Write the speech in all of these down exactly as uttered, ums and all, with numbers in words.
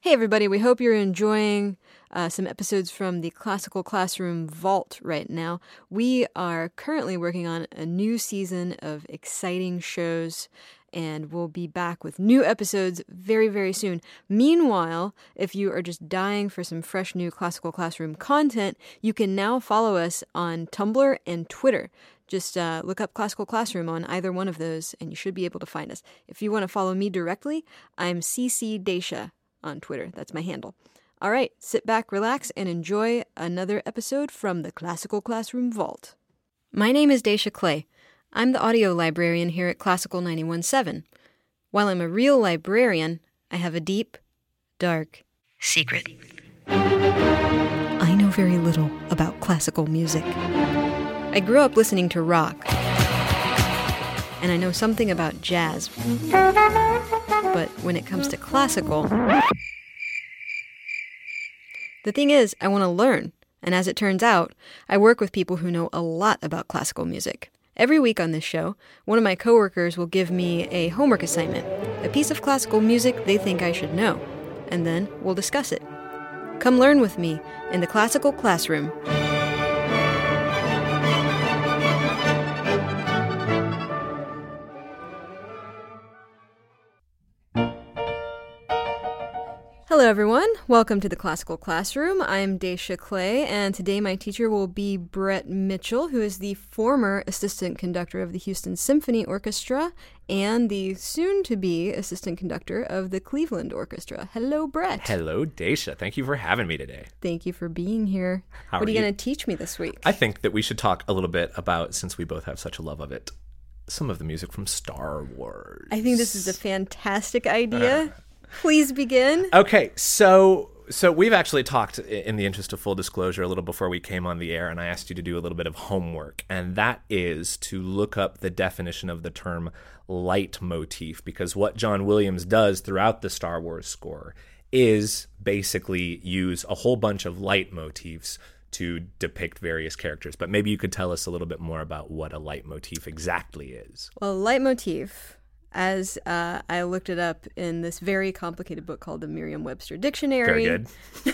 Hey everybody, we hope you're enjoying uh, some episodes from the Classical Classroom Vault right now. We are currently working on a new season of exciting shows, and we'll be back with new episodes very, very soon. Meanwhile, if you are just dying for some fresh new Classical Classroom content, you can now follow us on Tumblr and Twitter. Just uh, look up Classical Classroom on either one of those, and you should be able to find us. If you want to follow me directly, I'm C C Daisha on Twitter. That's my handle. All right, sit back, relax, and enjoy another episode from the Classical Classroom Vault. My name is Daisha Clay. I'm the audio librarian here at Classical ninety-one point seven. While I'm a real librarian, I have a deep, dark secret. I know very little about classical music. I grew up listening to rock, and I know something about jazz. But when it comes to classical, the thing is, I want to learn. And as it turns out, I work with people who know a lot about classical music. Every week on this show, one of my coworkers will give me a homework assignment, a piece of classical music they think I should know, and then we'll discuss it. Come learn with me in the Classical Classroom. Hello everyone, welcome to the Classical Classroom. I'm Daisha Clay, and today my teacher will be Brett Mitchell, who is the former assistant conductor of the Houston Symphony Orchestra and the soon-to-be assistant conductor of the Cleveland Orchestra. Hello, Brett. Hello, Daisha. Thank you for having me today. Thank you for being here. How what are are you, you? going to teach me this week? I think that we should talk a little bit about, since we both have such a love of it, some of the music from Star Wars. I think this is a fantastic idea. Please begin. Okay, so so we've actually talked, in the interest of full disclosure, a little before we came on the air, and I asked you to do a little bit of homework, and that is to look up the definition of the term leitmotif, because what John Williams does throughout the Star Wars score is basically use a whole bunch of leitmotifs to depict various characters. But maybe you could tell us a little bit more about what a leitmotif exactly is. Well, leitmotif, as uh, I looked it up in this very complicated book called the Merriam-Webster Dictionary. Very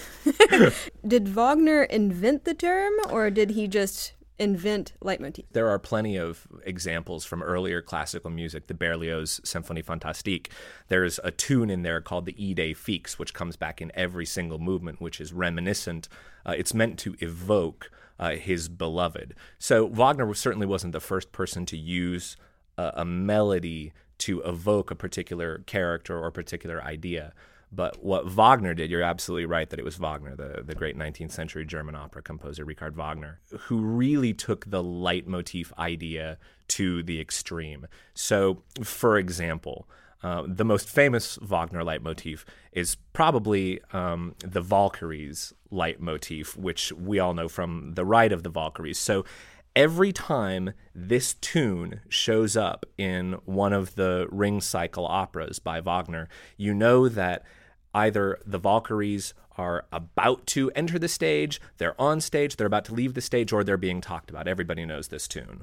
good. Did Wagner invent the term, or did he just invent leitmotif? There are plenty of examples from earlier classical music, the Berlioz Symphonie Fantastique. There's a tune in there called the Idée Fixe, which comes back in every single movement, which is reminiscent. Uh, it's meant to evoke uh, his beloved. So Wagner certainly wasn't the first person to use uh, a melody to evoke a particular character or particular idea. But what Wagner did, you're absolutely right that it was Wagner, the, the great nineteenth century German opera composer, Richard Wagner, who really took the leitmotif idea to the extreme. So, for example, uh, the most famous Wagner leitmotif is probably um, the Valkyries leitmotif, which we all know from The Ride of the Valkyries. So every time this tune shows up in one of the Ring Cycle operas by Wagner, you know that either the Valkyries are about to enter the stage, they're on stage, they're about to leave the stage, or they're being talked about. Everybody knows this tune.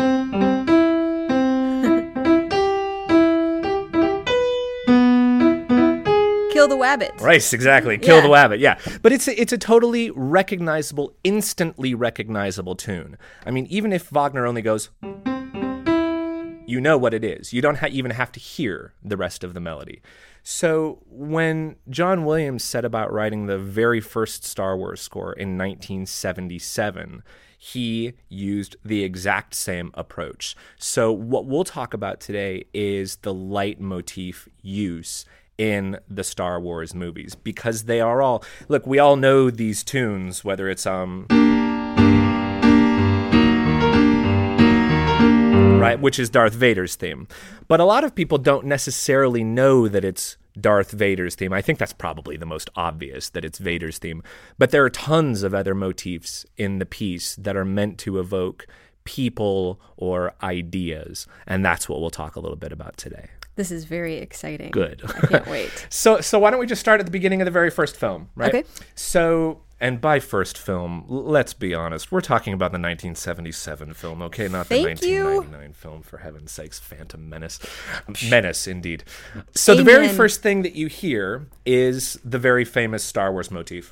Kill the Wabbit. Right, exactly. Kill Yeah. the Wabbit, yeah. But it's a, it's a totally recognizable, instantly recognizable tune. I mean, even if Wagner only goes, you know what it is. You don't ha- even have to hear the rest of the melody. So when John Williams set about writing the very first Star Wars score in nineteen seventy-seven, he used the exact same approach. So what we'll talk about today is the leitmotif use in the Star Wars movies, because they are all, look, we all know these tunes, whether it's, um, right, which is Darth Vader's theme. But a lot of people don't necessarily know that it's Darth Vader's theme. I think that's probably the most obvious, that it's Vader's theme. But there are tons of other motifs in the piece that are meant to evoke people or ideas, and that's what we'll talk a little bit about today. This is very exciting. Good. I can't wait. So so why don't we just start at the beginning of the very first film, right? Okay. So And by first film, l- let's be honest, we're talking about the nineteen seventy-seven film, okay? Not the Thank nineteen ninety-nine you. film, for heaven's sakes. Phantom Menace. Menace, indeed. So the very Amen. first thing that you hear is the very famous Star Wars motif.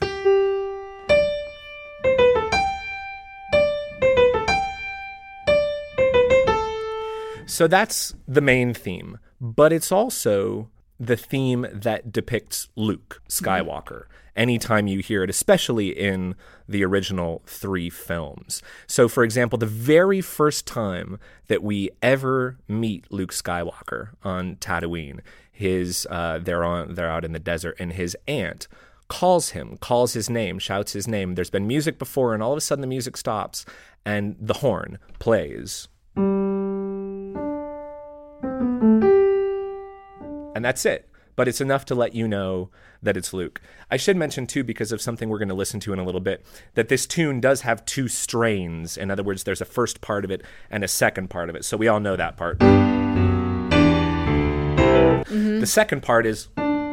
So that's the main theme, but it's also the theme that depicts Luke Skywalker. Anytime you hear it, especially in the original three films. So, for example, the very first time that we ever meet Luke Skywalker on Tatooine, his uh, they're on they're out in the desert, and his aunt calls him, calls his name, shouts his name. There's been music before, and all of a sudden the music stops, and the horn plays. And that's it. But it's enough to let you know that it's Luke. I should mention, too, because of something we're going to listen to in a little bit, that this tune does have two strains. In other words, there's a first part of it and a second part of it. So we all know that part. Mm-hmm. The second part is...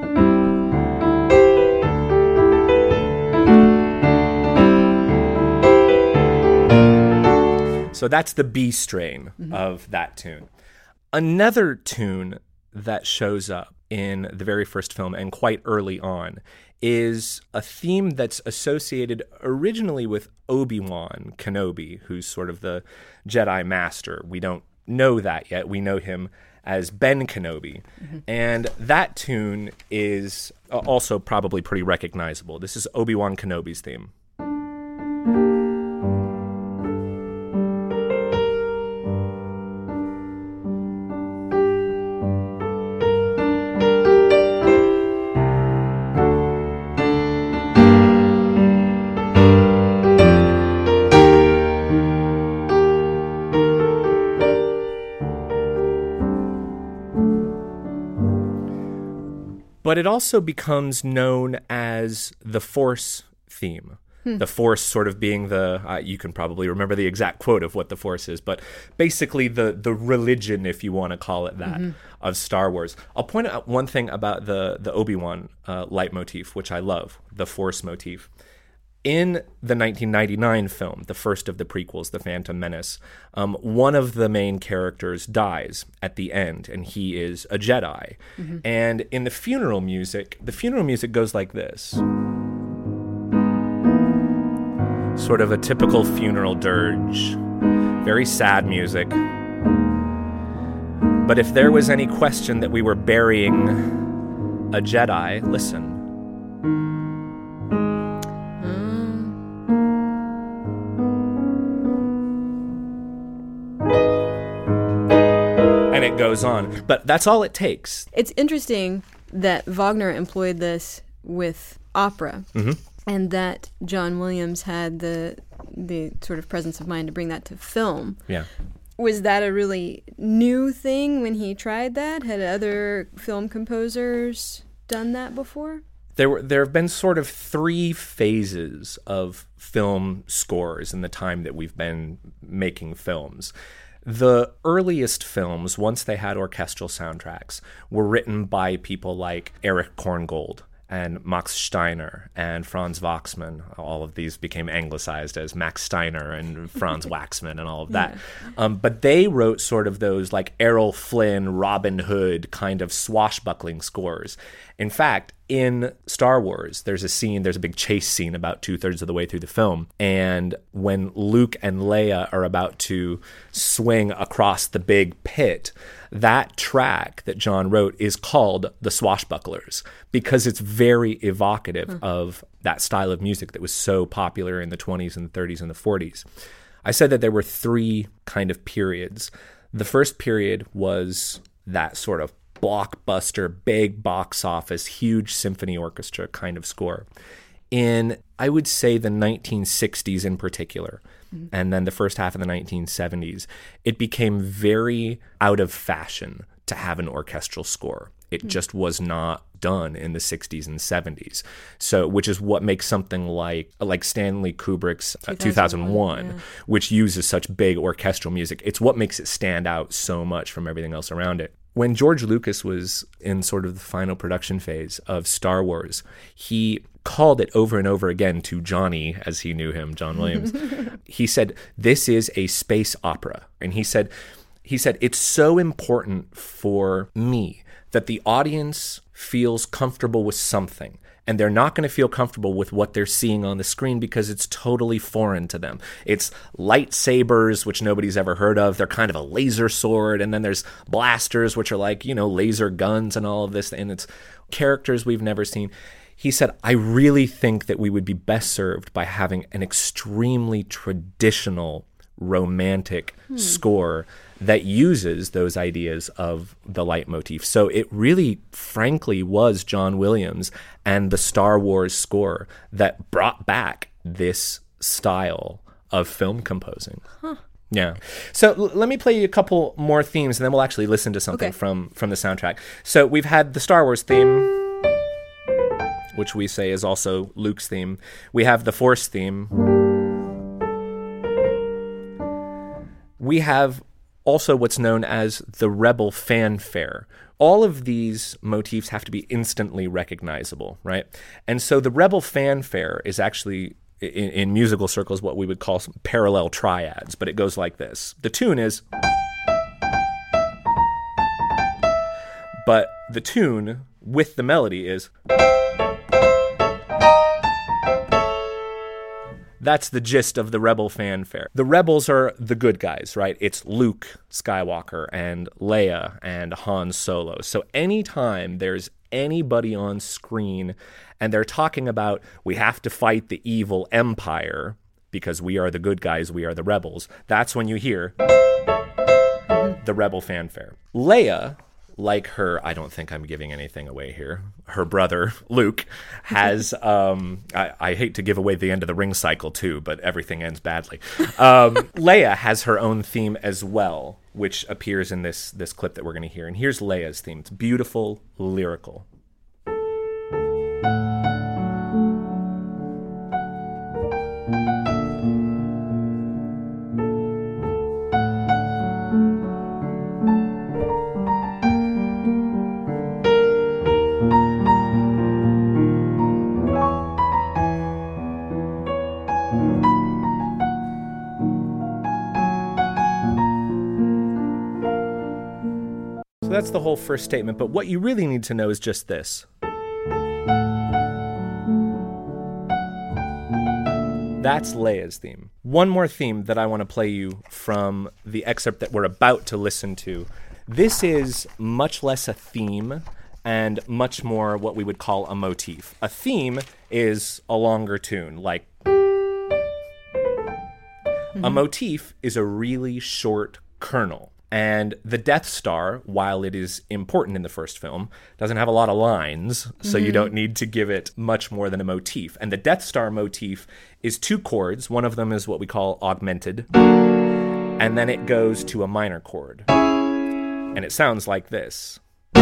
So that's the B strain mm-hmm. of that tune. Another tune that shows up in the very first film and quite early on is a theme that's associated originally with Obi-Wan Kenobi, who's sort of the Jedi Master. We don't know that yet. We know him as Ben Kenobi. Mm-hmm. And that tune is also probably pretty recognizable. This is Obi-Wan Kenobi's theme. But it also becomes known as the Force theme. Hmm. The Force sort of being the, uh, you can probably remember the exact quote of what the Force is, but basically the the religion, if you want to call it that, mm-hmm. of Star Wars. I'll point out one thing about the, the Obi-Wan uh, leitmotif, which I love, the Force motif. In the nineteen ninety-nine film, the first of the prequels, The Phantom Menace, um, one of the main characters dies at the end, and he is a Jedi. Mm-hmm. And in the funeral music, the funeral music goes like this. Sort of a typical funeral dirge. Very sad music. But if there was any question that we were burying a Jedi, listen. It goes on, but that's all it takes. It's interesting that Wagner employed this with opera, mm-hmm. and that John Williams had the the sort of presence of mind to bring that to film. Yeah. Was that a really new thing when he tried that? Had other film composers done that before? There were there have been sort of three phases of film scores in the time that we've been making films. The earliest films, once they had orchestral soundtracks, were written by people like Erich Korngold and Max Steiner and Franz Waxman. All of these became anglicized as Max Steiner and Franz Waxman and all of that. Yeah. Um, but they wrote sort of those like Errol Flynn, Robin Hood kind of swashbuckling scores. In fact, in Star Wars, there's a scene, there's a big chase scene about two-thirds of the way through the film. And when Luke and Leia are about to swing across the big pit, that track that John wrote is called The Swashbucklers because it's very evocative hmm. of that style of music that was so popular in the twenties and the thirties and the forties. I said that there were three kind of periods. The first period was that sort of blockbuster, big box office, huge symphony orchestra kind of score. In, I would say, the nineteen sixties in particular, mm-hmm. and then the first half of the nineteen seventies, it became very out of fashion to have an orchestral score. It mm-hmm. just was not done in the sixties and seventies. So, which is what makes something like like Stanley Kubrick's uh, two thousand one, yeah. which uses such big orchestral music. It's what makes it stand out so much from everything else around it. when George Lucas was in sort of the final production phase of Star Wars, he called it over and over again to Johnny, as he knew him, John Williams. He said, this is a space opera. And he said, he said, it's so important for me that the audience feels comfortable with something. And they're not going to feel comfortable with what they're seeing on the screen because it's totally foreign to them. It's lightsabers, which nobody's ever heard of. They're kind of a laser sword. And then there's blasters, which are like, you know, laser guns and all of this. And it's characters we've never seen. He said, I really think that we would be best served by having an extremely traditional, romantic hmm. score that uses those ideas of the leitmotif. So it really, frankly, was John Williams and the Star Wars score that brought back this style of film composing. Huh. Yeah. So l- let me play you a couple more themes, and then we'll actually listen to something okay. from, from the soundtrack. So we've had the Star Wars theme, which we say is also Luke's theme. We have the Force theme. We have also what's known as the Rebel fanfare. All of these motifs have to be instantly recognizable, right? And so the Rebel fanfare is actually, in, in musical circles, what we would call some parallel triads, but it goes like this. The tune is... But the tune with the melody is... That's the gist of the Rebel fanfare. The Rebels are the good guys, right? It's Luke Skywalker and Leia and Han Solo. So anytime there's anybody on screen and they're talking about we have to fight the evil empire because we are the good guys, we are the rebels, that's when you hear the Rebel fanfare. Leia, like her, I don't think I'm giving anything away here, her brother, Luke, has, um, I, I hate to give away the end of the ring cycle too, but everything ends badly. Um, Leia has her own theme as well, which appears in this, this clip that we're going to hear. And here's Leia's theme. It's beautiful, lyrical. That's the whole first statement, but what you really need to know is just this. That's Leia's theme. One more theme that I want to play you from the excerpt that we're about to listen to. This is much less a theme and much more what we would call a motif. A theme is a longer tune, like... Mm-hmm. A motif is a really short kernel. And the Death Star, while it is important in the first film, doesn't have a lot of lines, so mm-hmm. you don't need to give it much more than a motif. And the Death Star motif is two chords. One of them is what we call augmented, and then it goes to a minor chord. And it sounds like this.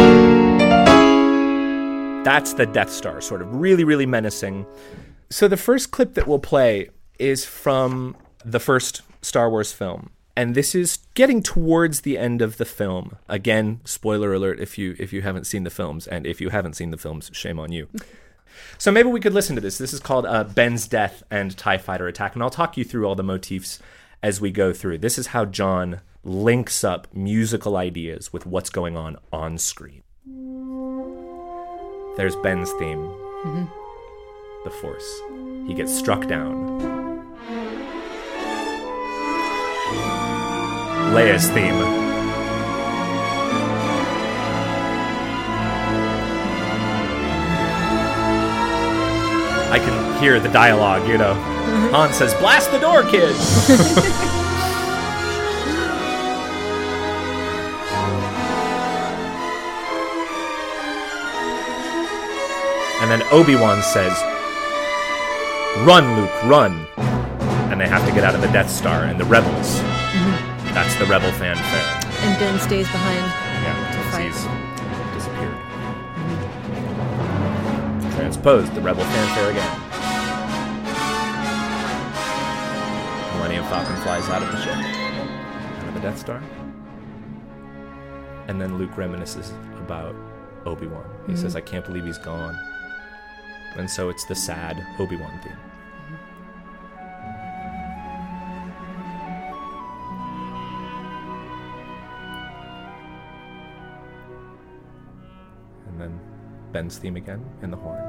That's the Death Star, sort of really, really menacing. So the first clip that we'll play is from the first Star Wars film. And this is getting towards the end of the film. Again, spoiler alert if you if you haven't seen the films. And if you haven't seen the films, shame on you. So maybe we could listen to this. This is called uh, Ben's Death and TIE Fighter Attack. And I'll talk you through all the motifs as we go through. This is how John links up musical ideas with what's going on on screen. There's Ben's theme. Mm-hmm. The Force. He gets struck down. Leia's theme. I can hear the dialogue, you know. Han says, "Blast the door, kid!" And then Obi-Wan says, "Run, Luke, run!" And they have to get out of the Death Star, and the rebels. Mm-hmm. That's the Rebel fanfare. And Ben stays behind yeah, to fight. He's disappeared. Mm-hmm. Transposed, the Rebel fanfare again. Millennium Falcon flies out of the ship. Out of the Death Star. And then Luke reminisces about Obi-Wan. He mm-hmm. says, I can't believe he's gone. And so it's the sad Obi-Wan theme. And then Ben's theme again in the horn.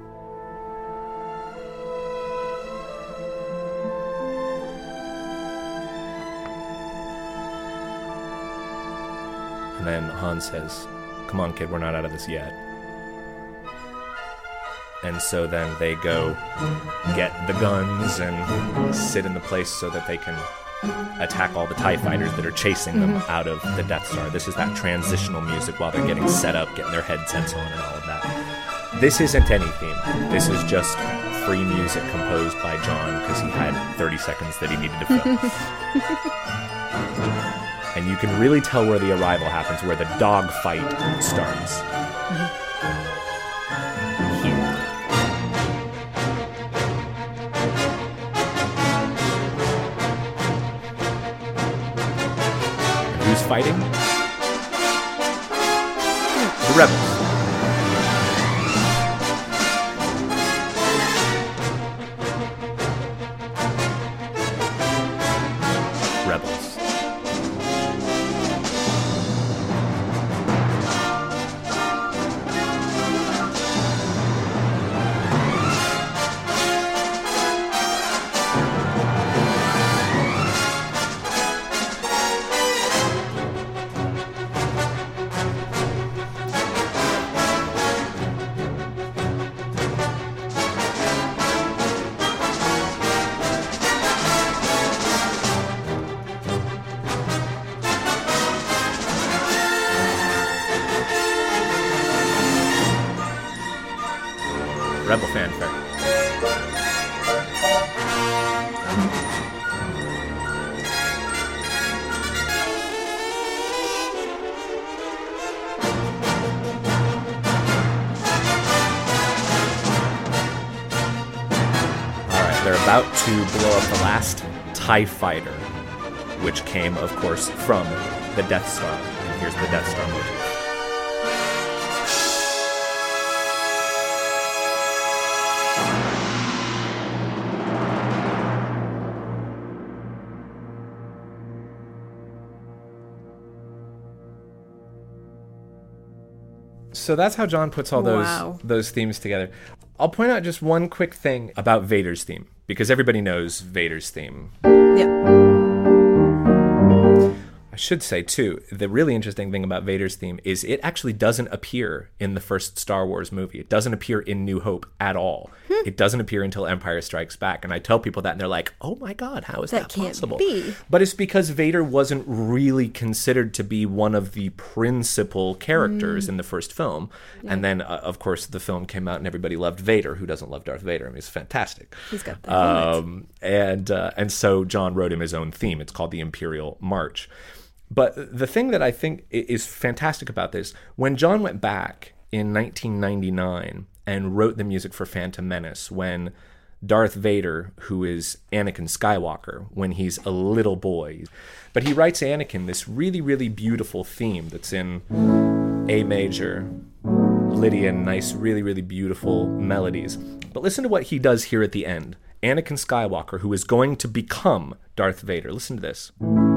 And then Han says, come on, kid, we're not out of this yet. And so then they go get the guns and sit in the place so that they can attack all the TIE fighters that are chasing them mm-hmm. out of the Death Star. This is that transitional music while they're getting set up, getting their headsets on and all of that. This isn't any theme. This is just free music composed by John because he had thirty seconds that he needed to fill. And you can really tell where the arrival happens, where the dog fight starts. Here. And who's fighting? The rebels. Rebel fanfare. Alright, they're about to blow up the last TIE fighter, which came, of course, from the Death Star. And here's the Death Star motif. So that's how John puts all those wow. those themes together. I'll point out just one quick thing about Vader's theme, because everybody knows Vader's theme. Yeah. I should say, too, the really interesting thing about Vader's theme is it actually doesn't appear in the first Star Wars movie. It doesn't appear in New Hope at all. Hmm. It doesn't appear until Empire Strikes Back. And I tell people that, and they're like, oh, my God, how is that, that can't possible? Be. But it's because Vader wasn't really considered to be one of the principal characters mm. in the first film. Yeah. And then, uh, of course, the film came out, and everybody loved Vader. Who doesn't love Darth Vader? I mean, he's fantastic. He's got the um, and uh, And so John wrote him his own theme. It's called the Imperial March. But the thing that I think is fantastic about this, when John went back in nineteen ninety-nine and wrote the music for Phantom Menace, when Darth Vader, who is Anakin Skywalker, when he's a little boy, but he writes Anakin this really, really beautiful theme that's in A major, Lydian, nice, really, really beautiful melodies. But listen to what he does here at the end. Anakin Skywalker, who is going to become Darth Vader. Listen to this.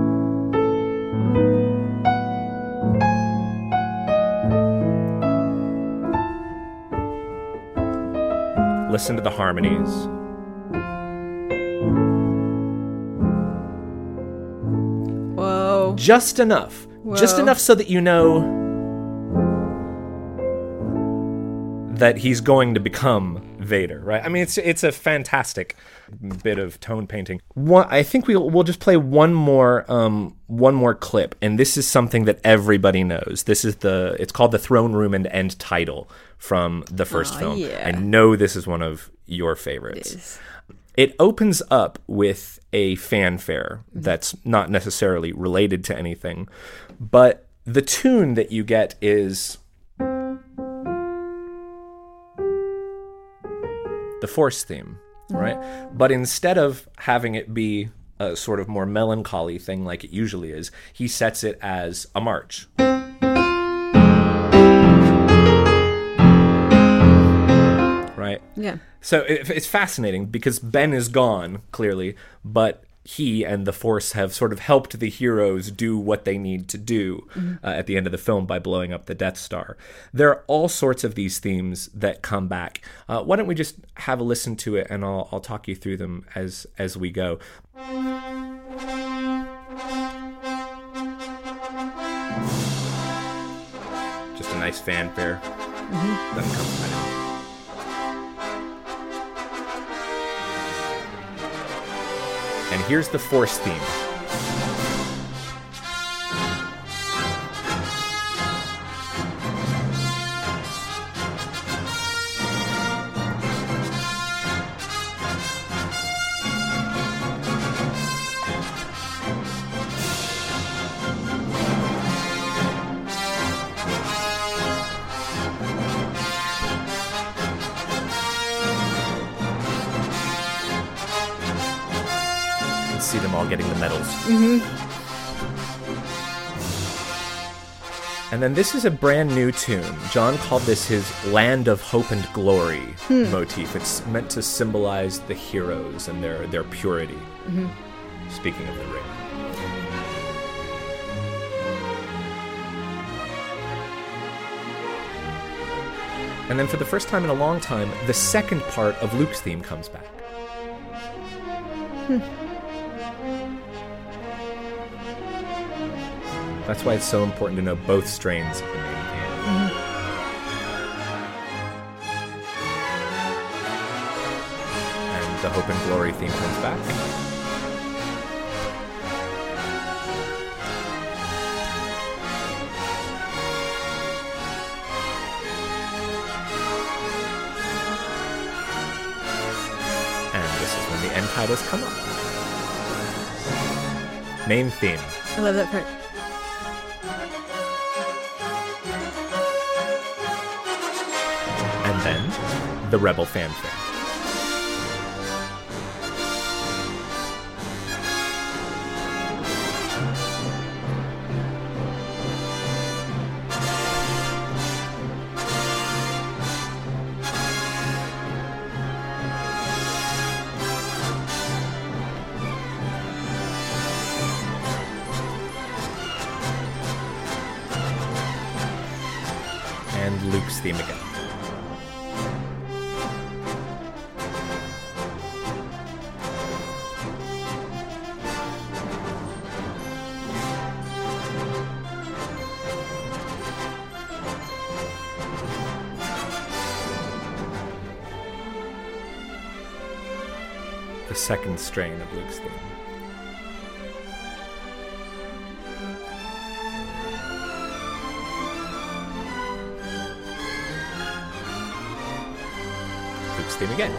Listen to the harmonies. Whoa. Just enough. Whoa. Just enough so that you know that he's going to become Vader, right? I mean, it's it's a fantastic bit of tone painting. One, I think we'll we'll just play one more um, one more clip, and this is something that everybody knows. This is the it's called the Throne Room and End title from the first oh, film. Yeah. I know this is one of your favorites. It is. It opens up with a fanfare that's not necessarily related to anything, but the tune that you get is the Force theme, right? But instead of having it be a sort of more melancholy thing like it usually is, he sets it as a march. Yeah. So it, it's fascinating because Ben is gone, clearly, but he and the Force have sort of helped the heroes do what they need to do mm-hmm. uh, at the end of the film by blowing up the Death Star. There are all sorts of these themes that come back. Uh, why don't we just have a listen to it, and I'll, I'll talk you through them as, as we go. Just a nice fanfare. Mm-hmm. Doesn't come from anything. And here's the Force theme. See them all getting the medals. Mm-hmm. And then this is a brand new tune. John called this his Land of Hope and Glory hmm. motif. It's meant to symbolize the heroes and their, their purity. Mm-hmm. Speaking of the ring. And then for the first time in a long time, the second part of Luke's theme comes back. Hmm. That's why it's so important to know both strains of the main theme. Mm-hmm. And the Hope and Glory theme comes back. And this is when the end titles come up. Main theme. I love that part. And then, the Rebel fanfare. And Luke's theme again. The second strain of Luke's theme. Luke's theme again.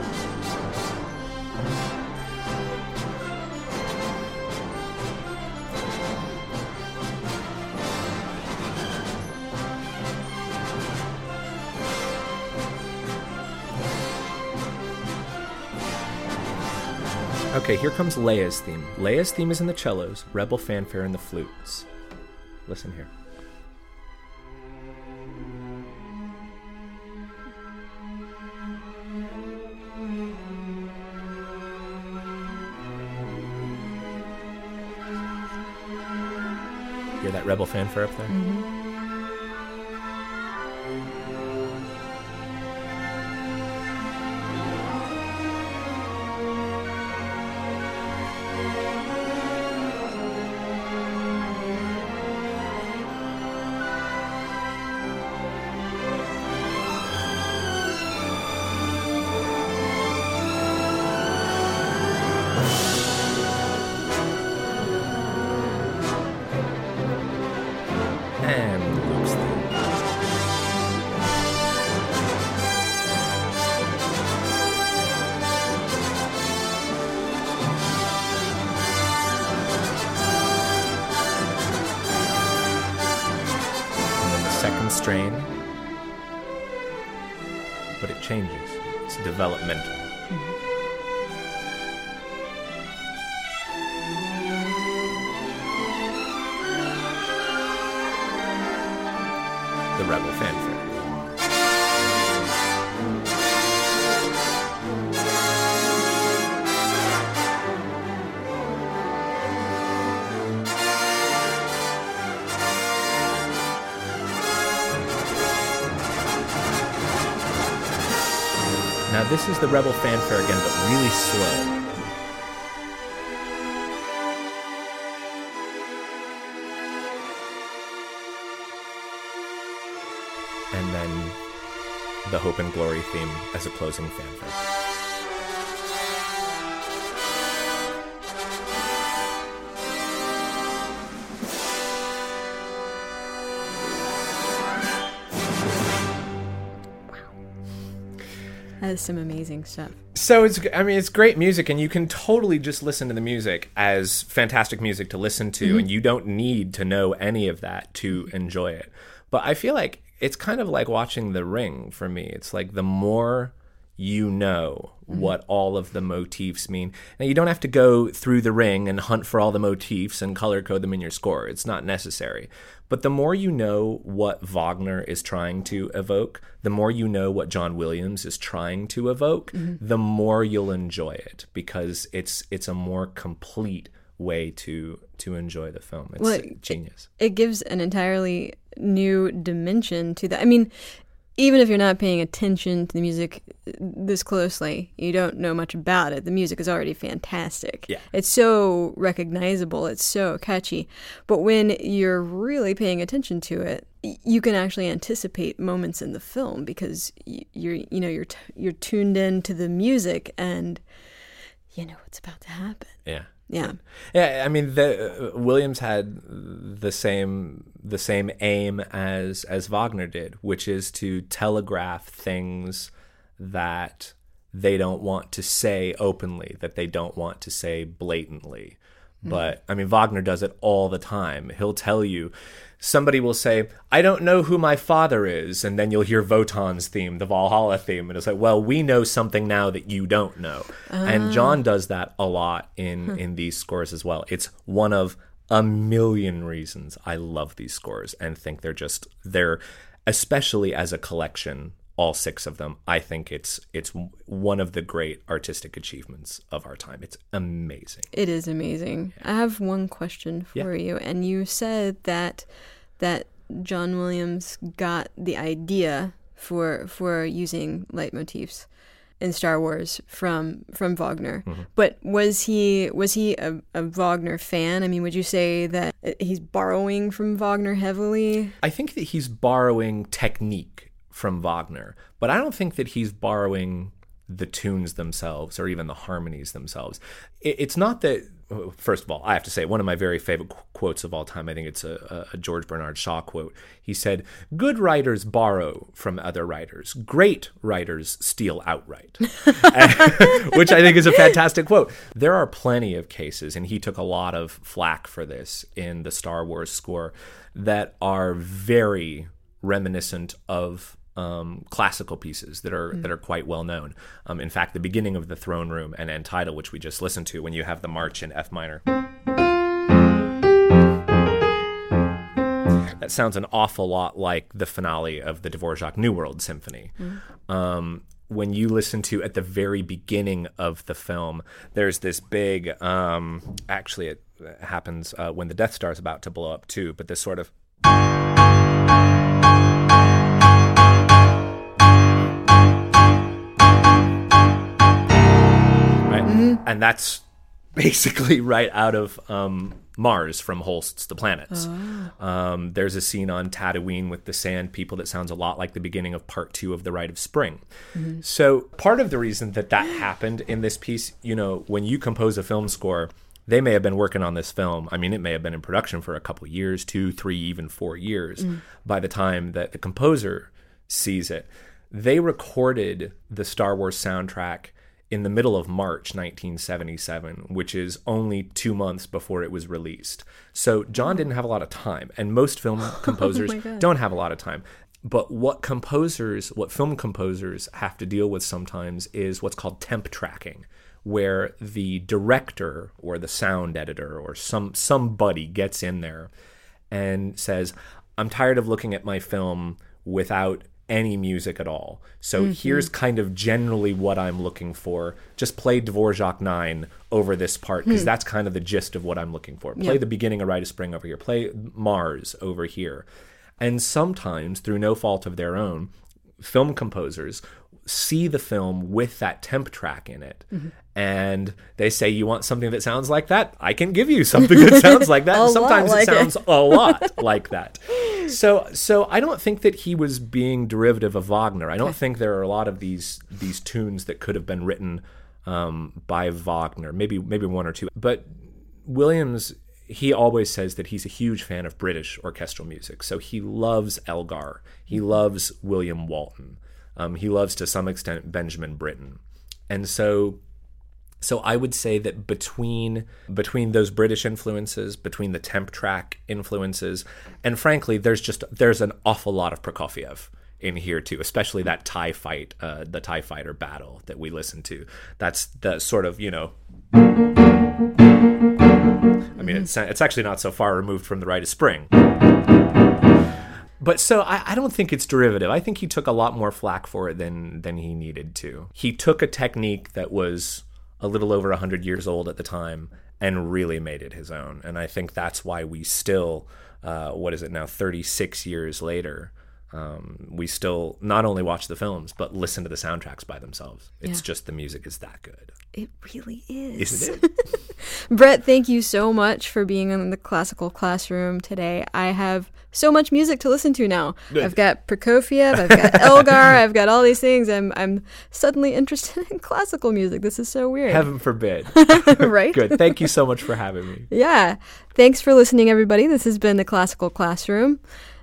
Okay, here comes Leia's theme. Leia's theme is in the cellos, Rebel fanfare in the flutes. Listen here. Hear that Rebel fanfare up there? Mm-hmm. And Luke's theme. And then the second strain. But it changes. It's developmental. Mm-hmm. The Rebel fanfare. Now this is the Rebel fanfare again, but really slow. And then the Hope and Glory theme as a closing fanfare. That is some amazing stuff. So it's, I mean, it's great music, and you can totally just listen to the music as fantastic music to listen to, mm-hmm. and you don't need to know any of that to enjoy it. But I feel like it's kind of like watching The Ring for me. It's like the more you know mm-hmm. what all of the motifs mean. Now, you don't have to go through The Ring and hunt for all the motifs and color code them in your score. It's not necessary. But the more you know what Wagner is trying to evoke, the more you know what John Williams is trying to evoke, mm-hmm. the more you'll enjoy it, because it's it's a more complete way to to enjoy the film. It's well, genius. It, it gives an entirely new dimension to that. I mean, even if you're not paying attention to the music this closely, you don't know much about it. The music is already fantastic. Yeah. It's so recognizable. It's so catchy. But when you're really paying attention to it, you can actually anticipate moments in the film because you're, you know, you're t- you're tuned in to the music and you know what's about to happen. Yeah. Yeah, yeah. I mean, the, uh, Williams had the same the same aim as as Wagner did, which is to telegraph things that they don't want to say openly, that they don't want to say blatantly. Mm. But I mean, Wagner does it all the time. He'll tell you. Somebody will say, I don't know who my father is. And then you'll hear Wotan's theme, the Valhalla theme. And it's like, well, we know something now that you don't know. Uh. And John does that a lot in, huh. in these scores as well. It's one of a million reasons I love these scores and think they're just, they're, especially as a collection, all six of them, I think it's it's one of the great artistic achievements of our time. It's amazing. It is amazing. Yeah. I have one question for yeah. you. And you said that that John Williams got the idea for for using leitmotifs in Star Wars from from Wagner. Mm-hmm. But was he was he a, a Wagner fan? I mean, would you say that he's borrowing from Wagner heavily? I think that he's borrowing technique from Wagner, but I don't think that he's borrowing the tunes themselves or even the harmonies themselves. It's not that, first of all, I have to say, one of my very favorite quotes of all time, I think it's a, a George Bernard Shaw quote. He said, good writers borrow from other writers. Great writers steal outright, which I think is a fantastic quote. There are plenty of cases, and he took a lot of flack for this in the Star Wars score, that are very reminiscent of Um, classical pieces that are mm. that are quite well known. Um, in fact, the beginning of the Throne Room and end title, which we just listened to, when you have the march in F minor, that sounds an awful lot like the finale of the Dvorak New World Symphony. Mm. Um, when you listen to at the very beginning of the film, there's this big. Um, actually, it happens uh, when the Death Star is about to blow up too. But this sort of and that's basically right out of um, Mars from Holst's The Planets. Oh. Um, there's a scene on Tatooine with the Sand People that sounds a lot like the beginning of part two of The Rite of Spring. Mm-hmm. So part of the reason that that happened in this piece, you know, when you compose a film score, they may have been working on this film. I mean, it may have been in production for a couple years, two, three, even four years mm. by the time that the composer sees it. They recorded the Star Wars soundtrack in the middle of March nineteen seventy-seven, which is only two months before it was released. So John didn't have a lot of time, and most film composers oh don't have a lot of time. But what composers, what film composers have to deal with sometimes is what's called temp tracking, where the director or the sound editor or some somebody gets in there and says, I'm tired of looking at my film without any music at all. So mm-hmm. here's kind of generally what I'm looking for. Just play Dvorak nine over this part, because hmm. that's kind of the gist of what I'm looking for. Play yep. the beginning of Rite of Spring over here. Play Mars over here. And sometimes, through no fault of their own, film composers, see the film with that temp track in it. Mm-hmm. And they say, you want something that sounds like that? I can give you something that sounds like that. And sometimes like it sounds it. a lot like that. So so I don't think that he was being derivative of Wagner. I don't Okay. think there are a lot of these these tunes that could have been written um, by Wagner. Maybe maybe one or two. But Williams, he always says that he's a huge fan of British orchestral music. So he loves Elgar. He loves William Walton. Um, he loves, to some extent, Benjamin Britten. And so so I would say that between between those British influences, between the temp track influences, and frankly, there's just there's an awful lot of Prokofiev in here too, especially that TIE fight, uh, the TIE fighter battle that we listened to. That's the sort of, you know, I mean, it's, it's actually not so far removed from The Rite of Spring. But so I, I don't think it's derivative. I think he took a lot more flack for it than than he needed to. He took a technique that was a little over one hundred years old at the time and really made it his own. And I think that's why we still, uh, what is it now, thirty-six years later, um, we still not only watch the films, but listen to the soundtracks by themselves. It's Yeah. just the music is that good. It really is. Isn't it? Brett, thank you so much for being in the classical classroom today. I have so much music to listen to now. I've got Prokofiev, I've got Elgar, I've got all these things. I'm I'm suddenly interested in classical music. This is so weird. Heaven forbid. Right? Good. Thank you so much for having me. Yeah. Thanks for listening, everybody. This has been the Classical Classroom.